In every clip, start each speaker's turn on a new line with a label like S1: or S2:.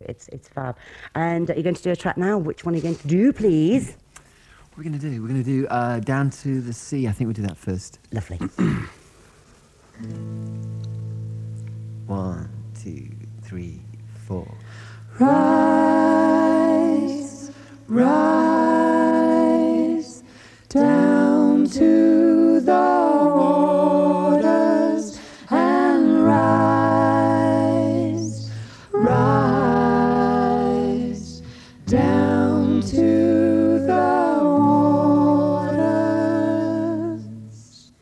S1: It's fab. And you're going to do a track now. Which one are you going to do, please?
S2: What are we going to do Down to the Sea. I think we'll do that first.
S1: Lovely.
S2: 1, 2, 3, 4.
S3: Rise, rise, down to the waters and rise, rise, down to the waters.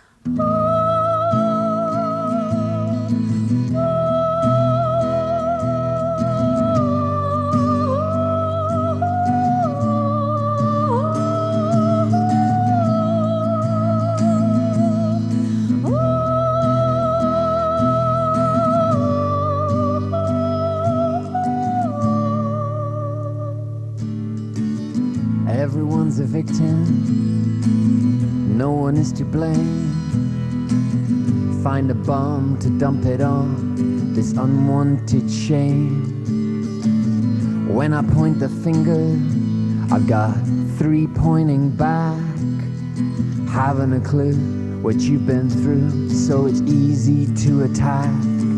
S2: Everyone's a victim, no one is to blame. Find a bomb to dump it on this unwanted shame. When I point the finger, I've got 3 pointing back. Haven't a clue what you've been through, so it's easy to attack.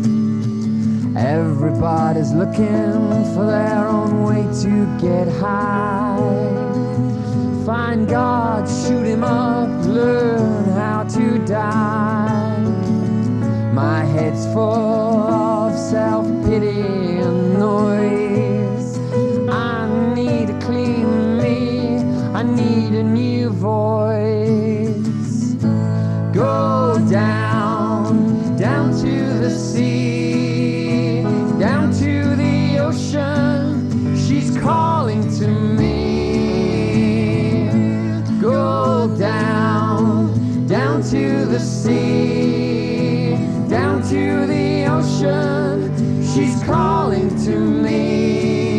S2: Everybody's looking for their own way to get high. Find God, shoot him up, learn how to die. My head's full of self-pity and noise. I need to clean me, I need a new voice. Go down, down to the sea, down to the ocean, she's calling to me. Go down, down to the sea, down to the ocean, she's calling to me.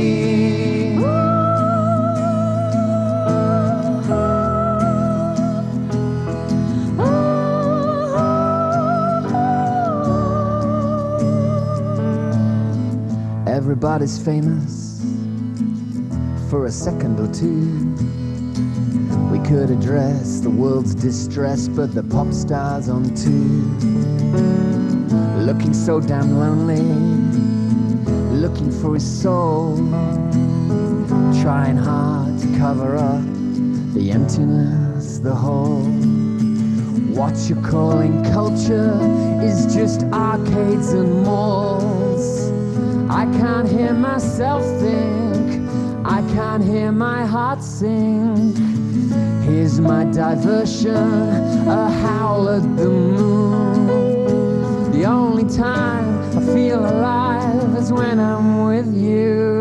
S2: Everybody's famous for a second or two. We could address the world's distress, but the pop star's on too. Looking so damn lonely, looking for his soul, trying hard to cover up the emptiness, the hole. What you're calling culture is just arcades and malls. I can't hear myself think, I can't hear my heart sing. Here's my diversion, a howl at the moon. The only time I feel alive is when I'm with you.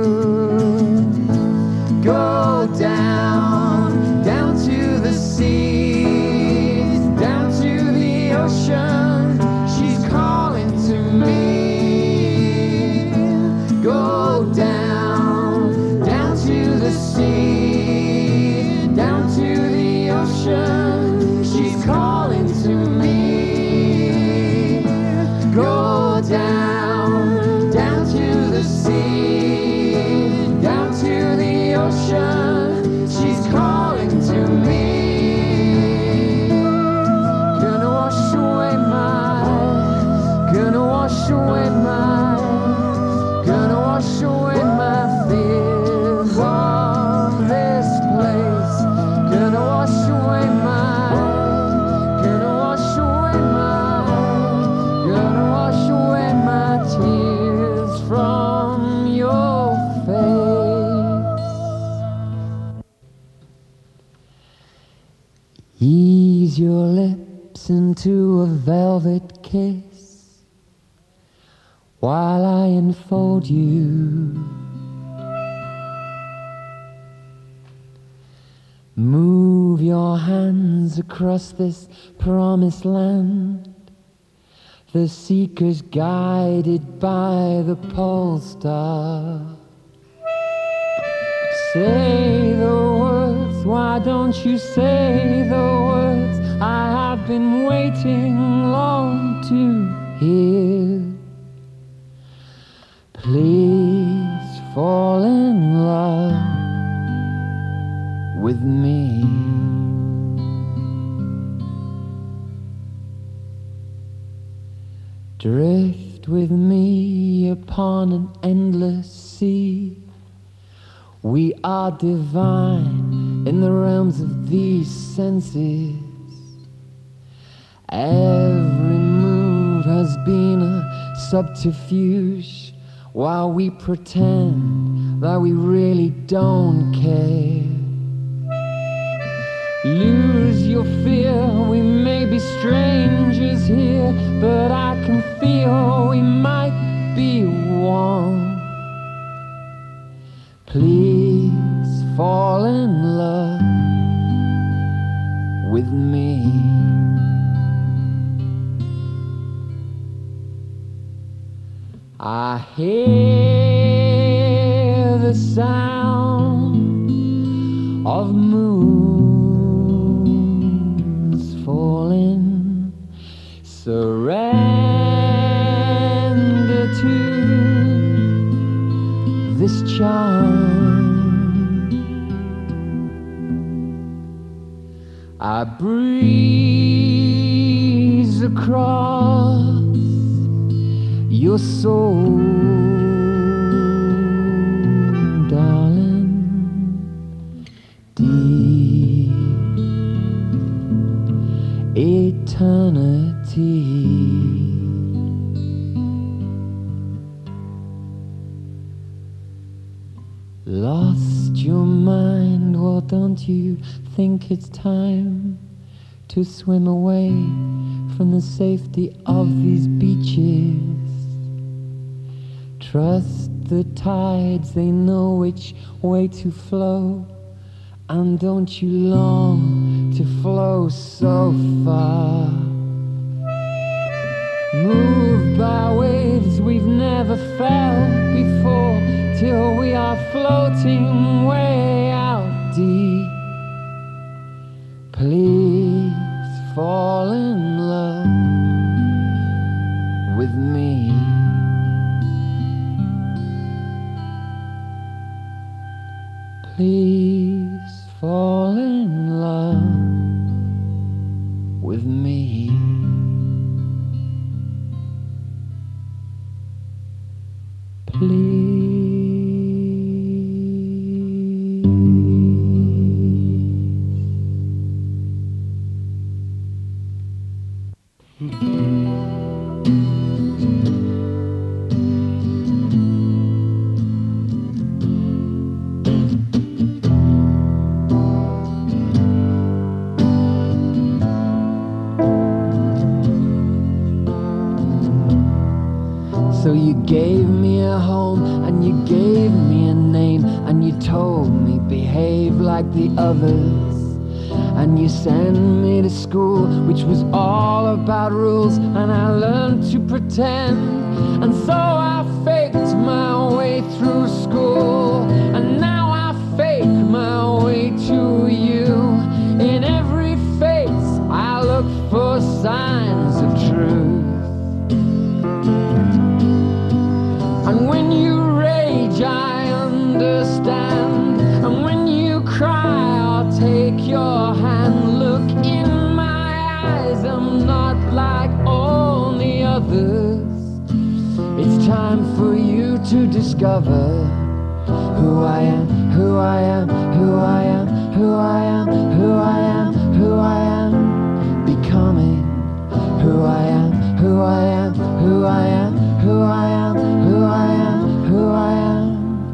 S2: Go down, down to the sea, down to the ocean, she's calling to me. Go down, down to the sea, down to the ocean, she's calling to me. Go down, down to the sea, down to the ocean, she's calling to me. Gonna wash away my fears of this place. Gonna wash away my tears from your face. Ease your lips into a velvet kiss while I enfold you. Move your hands across this promised land, the seekers guided by the pole star. Say the words, why don't you say the words I have been waiting long to hear. Please fall in love with me. Drift with me upon an endless sea. We are divine in the realms of these senses. Every move has been a subterfuge, while we pretend that we really don't care. Lose your fear, we may be strangers here, but I can feel we might be one. Please fall in love with me. I hear the sound of moons falling. Surrender to this charm. I breeze across your soul, darling, deep eternity. Lost your mind, well, don't you think it's time to swim away from the safety of these beaches? Trust the tides, they know which way to flow. And don't you long to flow so far? Moved by waves we've never felt before, till we are floating way out deep. Please fall in love with me. Please fall in love with me. Please. So you gave me a home, and you gave me a name, and you told me behave like the others. And you sent me to school, which was all about rules, and I learned to pretend. And so I faked my way through school, and now I fake my way to you. In every face I look for signs of truth. And when you rage, I understand. And when you cry, I'll take your hand. Look in my eyes, I'm not like all the others. It's time for you to discover who I am, who I am, who I am, who I am, who I am, who I am. Becoming who I am, who I am, who I am, who I am, who I am, who I am.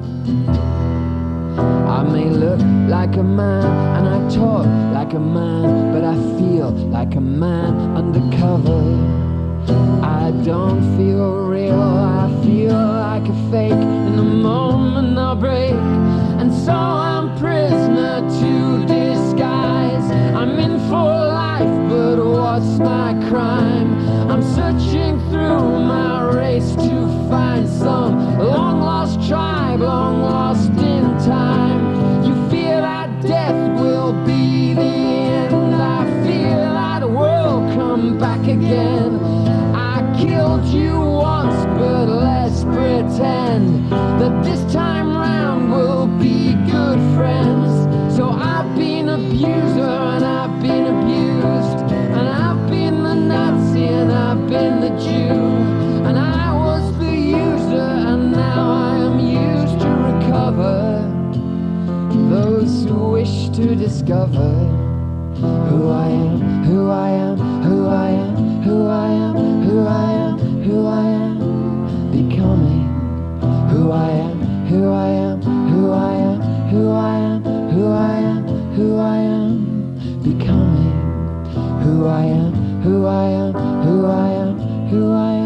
S2: I may look like a man and I talk like a man, but I feel like a man undercover. I don't feel real, I feel like a fake. In a moment I'll break, and so I'm prisoner to disguise. I'm in for life, but what's my crime? I'm searching through my race to find some long lost tribe, long lost in time. You fear that death will be the end. I fear that we'll come back again. I killed you once, but let's pretend that this time discovered who I am, who I am, who I am, who I am, who I am, who I am, becoming who I am, who I am, who I am, who I am, who I am, who I am, becoming who I am, who I am, who I am, who I am.